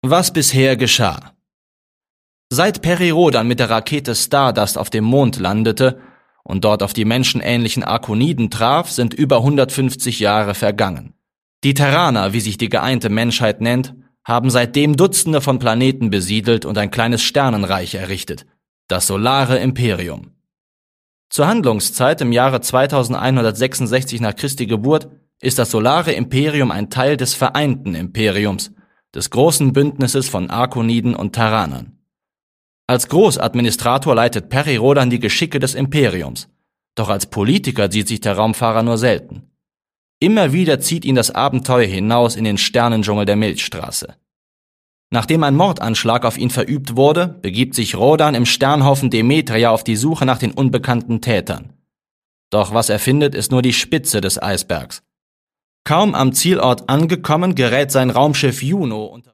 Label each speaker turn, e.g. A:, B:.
A: Was bisher geschah. Seit Peri Rhodan mit der Rakete Stardust auf dem Mond landete und dort auf die menschenähnlichen Arkoniden traf, sind über 150 Jahre vergangen. Die Terraner, wie sich die geeinte Menschheit nennt, haben seitdem Dutzende von Planeten besiedelt und ein kleines Sternenreich errichtet, das Solare Imperium. Zur Handlungszeit im Jahre 2166 nach Christi Geburt ist das Solare Imperium ein Teil des Vereinten Imperiums, des großen Bündnisses von Arkoniden und Terranern. Als Großadministrator leitet Peri Rhodan die Geschicke des Imperiums, doch als Politiker sieht sich der Raumfahrer nur selten. Immer wieder zieht ihn das Abenteuer hinaus in den Sternendschungel der Milchstraße. Nachdem ein Mordanschlag auf ihn verübt wurde, begibt sich Rhodan im Sternhaufen Demetria auf die Suche nach den unbekannten Tätern. Doch was er findet, ist nur die Spitze des Eisbergs. Kaum am Zielort angekommen, gerät sein Raumschiff Juno unter